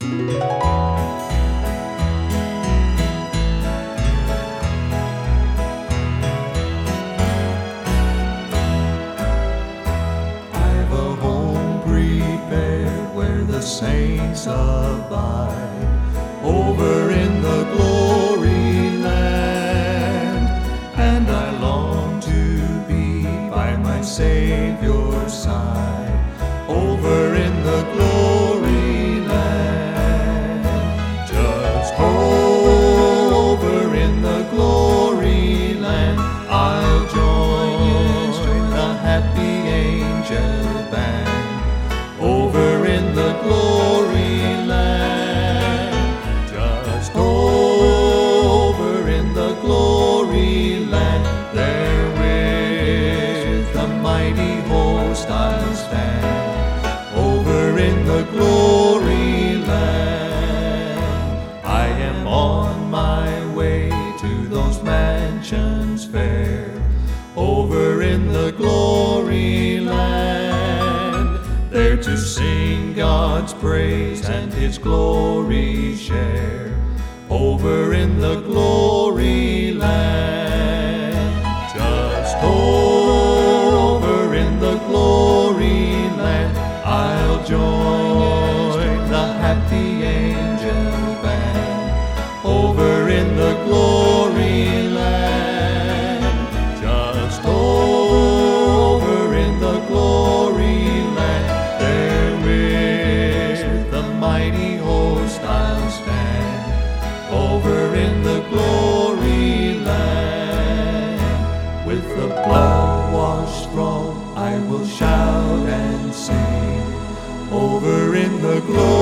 I've a home prepared where the saints abide, over in the glory land, and I long to be by my Savior's side, over in the glory land. Just over in the glory land, I'll join the happy angel band, over in the glory land. Just over in the glory land, there with the mighty host I'll stand, over in the glory land. I am on my way to those mansions fair, over in the glory land, there to sing God's praise and His glory share, over in the glory land. Just over in the glory land, I'll join the happy angel band, over in the glory land. Just over in the glory land, there with the mighty host I'll stand, over in the glory land. With the blood-washed throne I will shout and sing, over in the glory